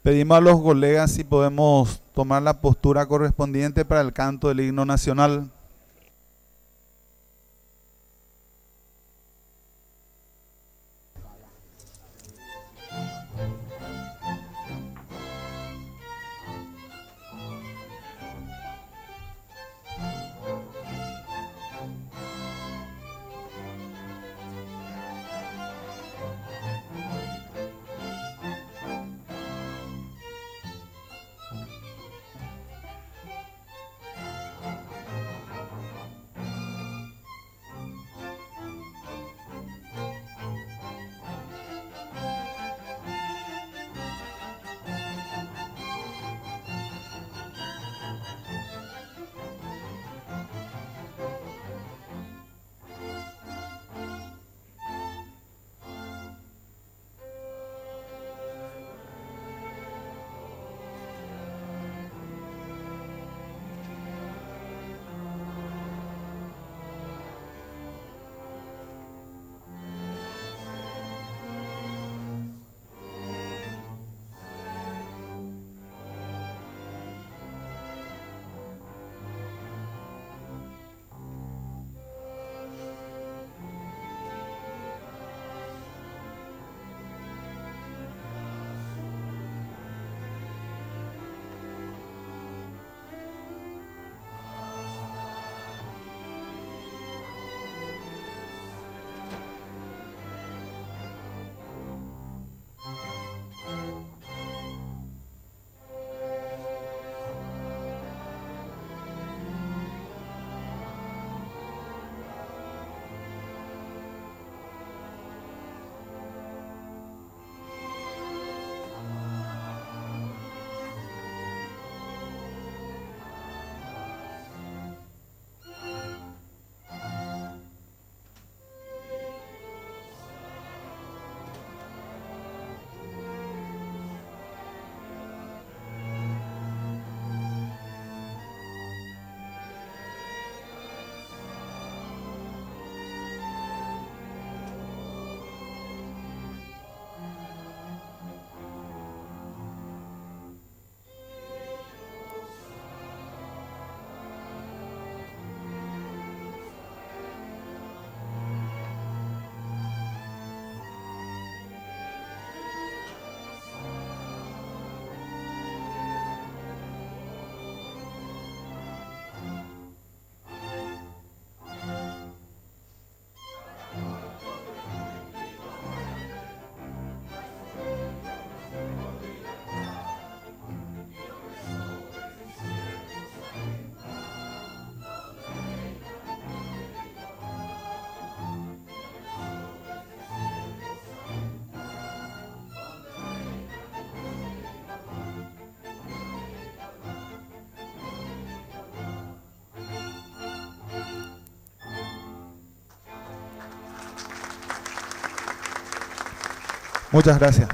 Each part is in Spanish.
Pedimos a los colegas si podemos tomar la postura correspondiente para el canto del himno nacional. Muchas gracias.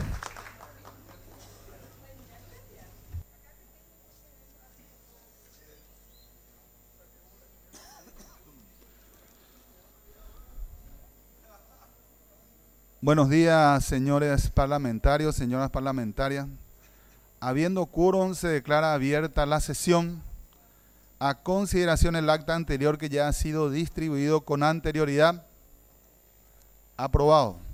Buenos días, señores parlamentarios, señoras parlamentarias. Habiendo quórum, se declara abierta la sesión. A consideración el acta anterior que ya ha sido distribuido con anterioridad. Aprobado.